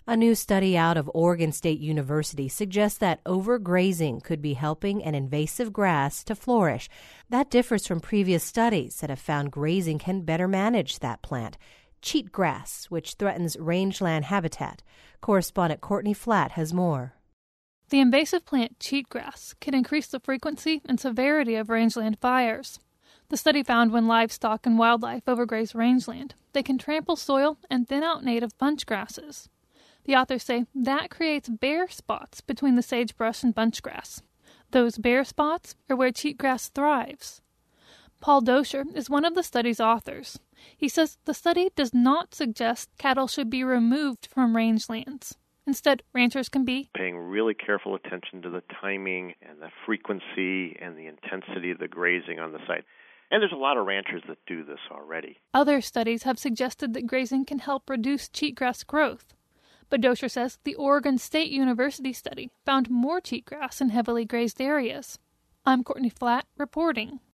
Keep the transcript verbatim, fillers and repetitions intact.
A new study out of Oregon State University suggests that overgrazing could be helping an invasive grass to flourish. That differs from previous studies that have found grazing can better manage that plant. Cheatgrass, which threatens rangeland habitat. Correspondent Courtney Flatt has more. The invasive plant cheatgrass can increase the frequency and severity of rangeland fires. The study found when livestock and wildlife overgraze rangeland, they can trample soil and thin out native bunch grasses. The authors say that creates bare spots between the sagebrush and bunchgrass. Those bare spots are where cheatgrass thrives. Paul Doscher is one of the study's authors. He says the study does not suggest cattle should be removed from rangelands. Instead, ranchers can be paying really careful attention to the timing and the frequency and the intensity of the grazing on the site. And there's a lot of ranchers that do this already. Other studies have suggested that grazing can help reduce cheatgrass growth. But Doscher says the Oregon State University study found more cheatgrass in heavily grazed areas. I'm Courtney Flatt reporting.